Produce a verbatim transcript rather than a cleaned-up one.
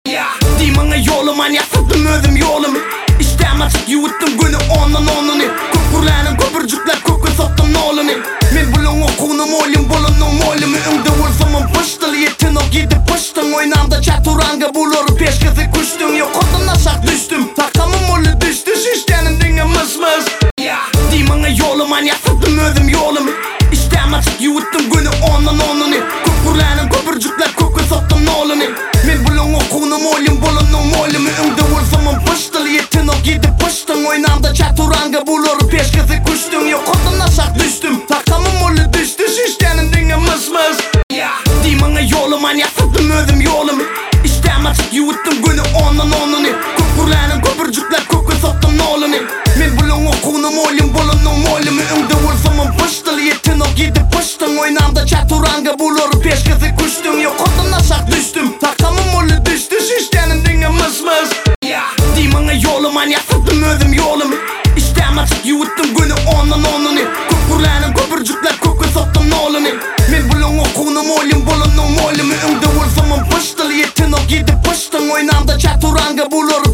Diymana yolum an yaptım özüm yolumu. İştem açık yuvuttum günü ondan onunu. Köpürlenin köpürcükler kökü soktum nolunu. Men bulun okunum oylum bulunum oylumu. Öngde olsamın pıştılı yetin o gidip pıştın. Oynamda çaturanga bulur peşkesi kuştun. Yok odun aşak düştüm. Takamım olu düştü şiştenim dinge mıs mıs. Diymana yolum an yaptım özüm yolumu. İştem açık yuvuttum günü ondan onunu. Köpürlenin köpürcükler kökü soktum nolunu. Men bulun okunum oylum bulunum oylumu. Öngde olsamın pıştılı yetin o gidip pıştın. Oynamda çaturanga bulur peşkesi kuştun. Yok odun aşak düştüm. Takamım olu düştü şiştenim dinge mıs mıs. Diymana yolum an yaptım özüm yolumu. İştem açık yuvuttum günü ondan onunu. Köpürlenin köpürcükler kökü soktum nolunu. Men bulun okunum oylum bulunum oylumu. Öngde olsamın pıştılı yetin o gidip pıştın. Oynamda çaturanga bulur peşkesi kuştun. Yok odun aşak düştüm. Takamım olu düştü şiştenim dinge mıs mıs. Diymana yolum an yaptım özüm yolumu. İştem açık yuvuttum günü ondan onunu. Köpürlenin köpürcükler kökü soktum nolunu. Men bulun okunum oylum bulunum oylumu. Öngde olsamın pıştılı yetin o gidip pıştın. Oynamda çaturanga bulur